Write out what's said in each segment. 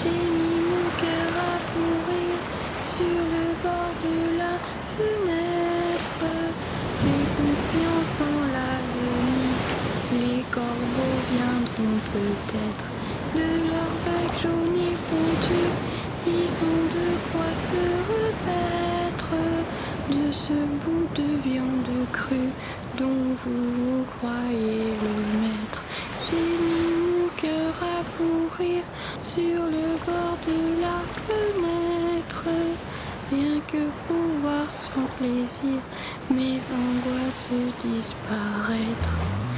J'ai mis mon cœur à pourrir sur le bord de la fenêtre. J'ai confiance en l'avenir, les corbeaux viendront peut-être. De leur bec jaune et pointu, ils ont de quoi se repaître de ce bout de viande crue dont vous croyez le maître. J'ai mis mon cœur à pourrir sur le bord de la fenêtre, rien que pour voir sans plaisir mes angoisses disparaître.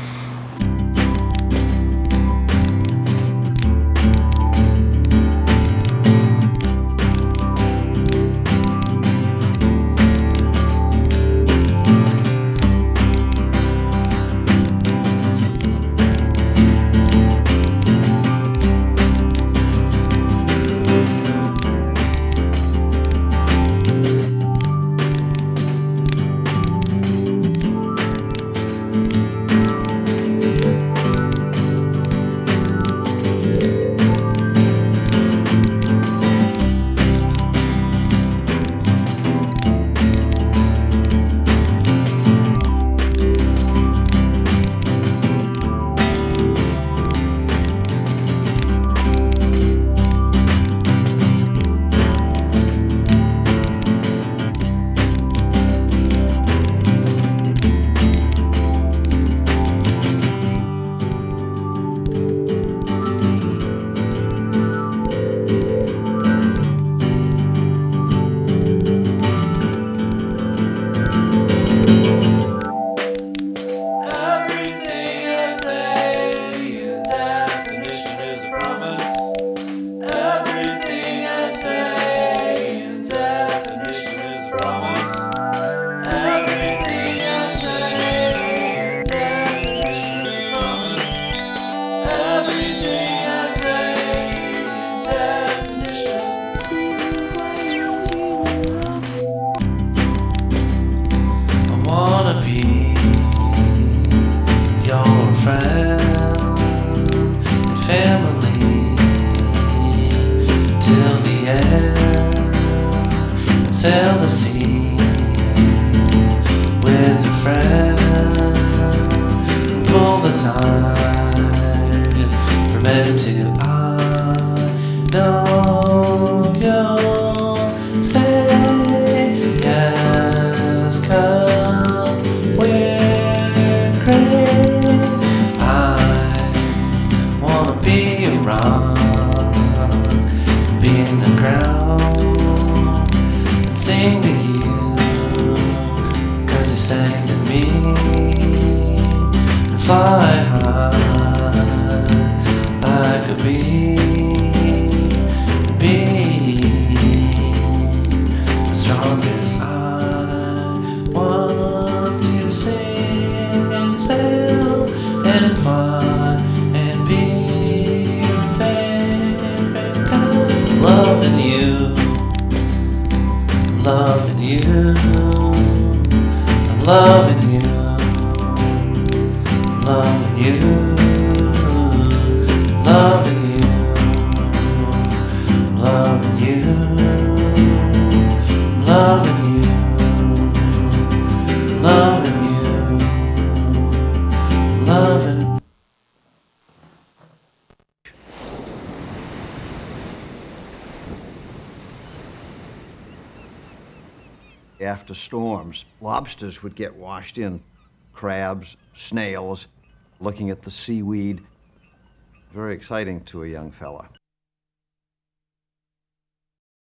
Sail the sea with a friend, pull the tide from end to eye. Know you'll say yes, 'cause we're great. I wanna be a rock, be in the ground, sing to you, 'cause you sang to me, and fly high like a bee, be as strong as I want to sing and sail and fly and be your favorite kind. Loving you, loving you, I'm loving you, I'm loving you, loving you, I'm loving you, I'm loving you, I'm loving you, I'm loving. After storms, lobsters would get washed in, crabs, snails, looking at the seaweed. Very exciting to a young fella.